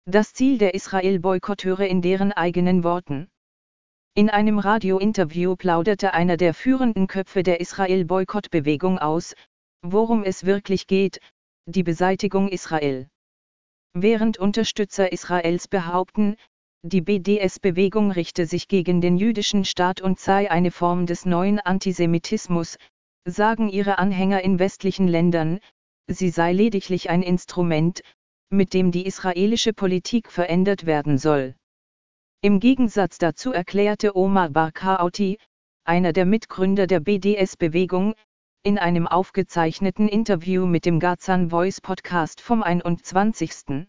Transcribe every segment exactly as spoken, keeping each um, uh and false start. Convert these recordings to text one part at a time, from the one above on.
Das Ziel der Israel-Boykotteure in deren eigenen Worten. In einem Radio-Interview plauderte einer der führenden Köpfe der Israel-Boykott-Bewegung aus, worum es wirklich geht: die Beseitigung Israel. Während Unterstützer Israels behaupten, die B D S-Bewegung richte sich gegen den jüdischen Staat und sei eine Form des neuen Antisemitismus, sagen ihre Anhänger in westlichen Ländern, sie sei lediglich ein Instrument, mit dem die israelische Politik verändert werden soll. Im Gegensatz dazu erklärte Omar Barghouti, einer der Mitgründer der B D S-Bewegung, in einem aufgezeichneten Interview mit dem Gazan Voice Podcast vom einundzwanzigsten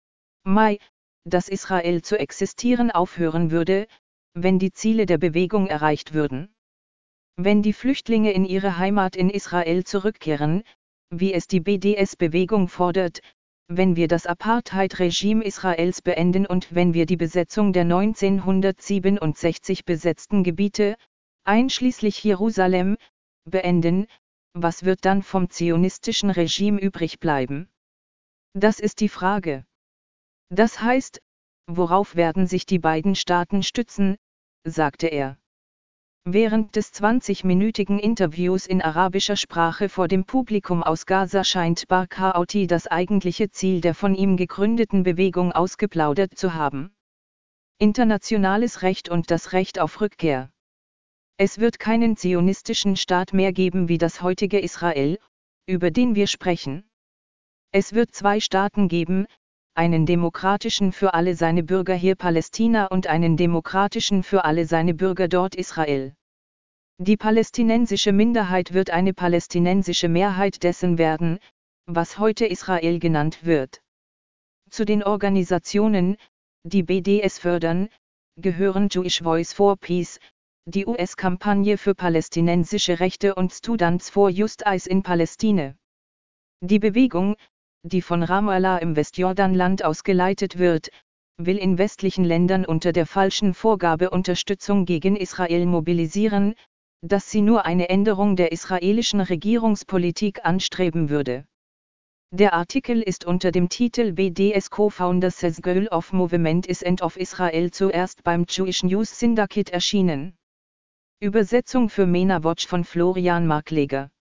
Mai, dass Israel zu existieren aufhören würde, wenn die Ziele der Bewegung erreicht würden. Wenn die Flüchtlinge in ihre Heimat in Israel zurückkehren, wie es die B D S-Bewegung fordert, wenn wir das Apartheid-Regime Israels beenden und wenn wir die Besetzung der neunzehnhundertsiebenundsechzig besetzten Gebiete, einschließlich Jerusalem, beenden, was wird dann vom zionistischen Regime übrig bleiben? Das ist die Frage. Das heißt, worauf werden sich die beiden Staaten stützen, sagte er. Während des zwanzigminütigen Interviews in arabischer Sprache vor dem Publikum aus Gaza scheint Barghouti das eigentliche Ziel der von ihm gegründeten Bewegung ausgeplaudert zu haben. Internationales Recht und das Recht auf Rückkehr. Es wird keinen zionistischen Staat mehr geben wie das heutige Israel, über den wir sprechen. Es wird zwei Staaten geben, einen demokratischen für alle seine Bürger hier Palästina und einen demokratischen für alle seine Bürger dort Israel. Die palästinensische Minderheit wird eine palästinensische Mehrheit dessen werden, was heute Israel genannt wird. Zu den Organisationen, die B D S fördern, gehören Jewish Voice for Peace, die U S-Kampagne für palästinensische Rechte und Students for Justice in Palästina. Die Bewegung, die von Ramallah im Westjordanland ausgeleitet wird, will in westlichen Ländern unter der falschen Vorgabe Unterstützung gegen Israel mobilisieren, dass sie nur eine Änderung der israelischen Regierungspolitik anstreben würde. Der Artikel ist unter dem Titel B D S Co-Founder says Goal of Movement is End of Israel zuerst beim Jewish News Syndicate erschienen. Übersetzung für MENA Watch von Florian Markleger.